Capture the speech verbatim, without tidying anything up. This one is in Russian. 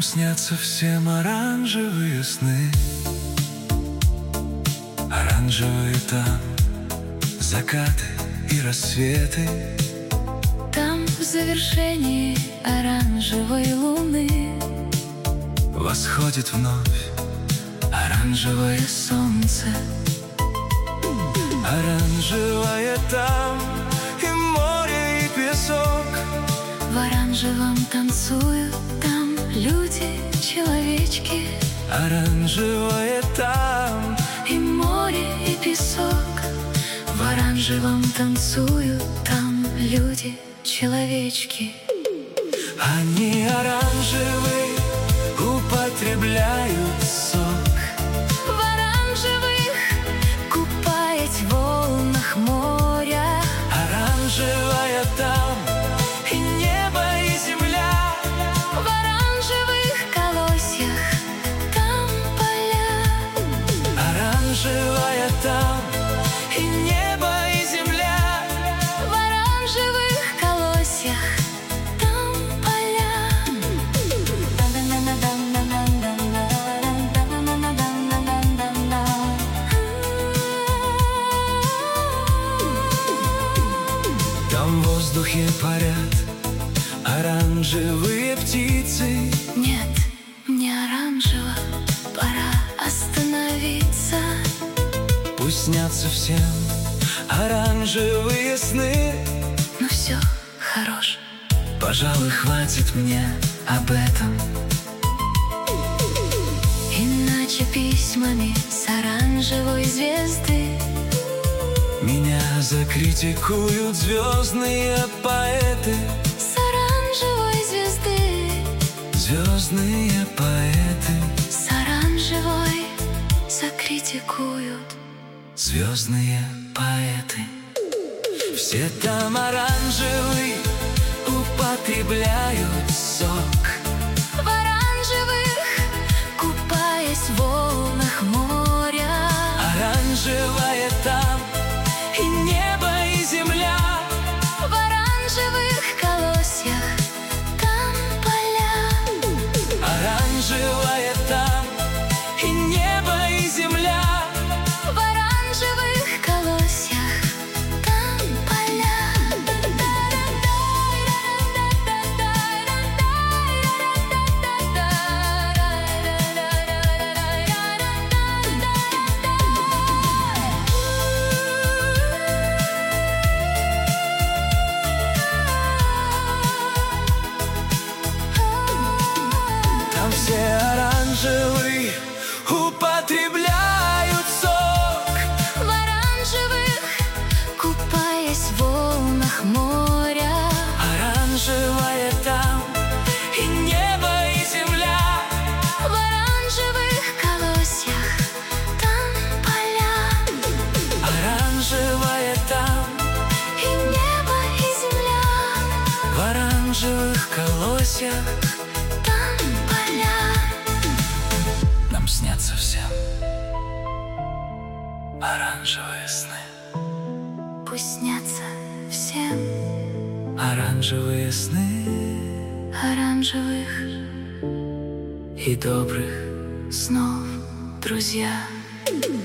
снятся всем оранжевые сны. Оранжевые там закаты и рассветы. Там в завершении оранжевой луны восходит вновь оранжевое солнце. Оранжевое там и море, и песок. В оранжевом танцуют там люди, человечки. Оранжевое там и море, и песок. В оранжевом танцуют там люди, человечки. Они оранжевые употребляют сок. В оранжевых купаясь в волнах моря. Оранжевая там и небо, и земля. В оранжевых колосьях там поля. Оранжевая там и небо, и земля. В оранжевых колосьях там поля. Там в воздухе парят оранжевые птицы. Нет, не оранжево, пора остановиться. Пусть снятся всем оранжевые сны. Ну все, хорош. Пожалуй, хватит мне об этом. Иначе письмами с оранжевой звезды меня закритикуют звездные поэты. с оранжевой звезды. Звездные поэты С оранжевой закритикуют. звездные поэты. Все там оранжевый употребляют сок. В оранжевых купаясь в волнах моря. Оранжевое там и небо, и земля. В оранжевых колосьях там поля. Оранжевое там и небо, и земля. В оранжевых колосьях там поля. Там все оранжевые употребляют сок. В оранжевых купаясь в волнах моря. Оранжевое там и небо, и земля. В оранжевых колосьях там поля. Оранжевое там И небо, и земля. в оранжевых колосьях Там поля. нам снятся всем оранжевые сны. Пусть снятся всем Оранжевые сны оранжевых и добрых снов, друзья.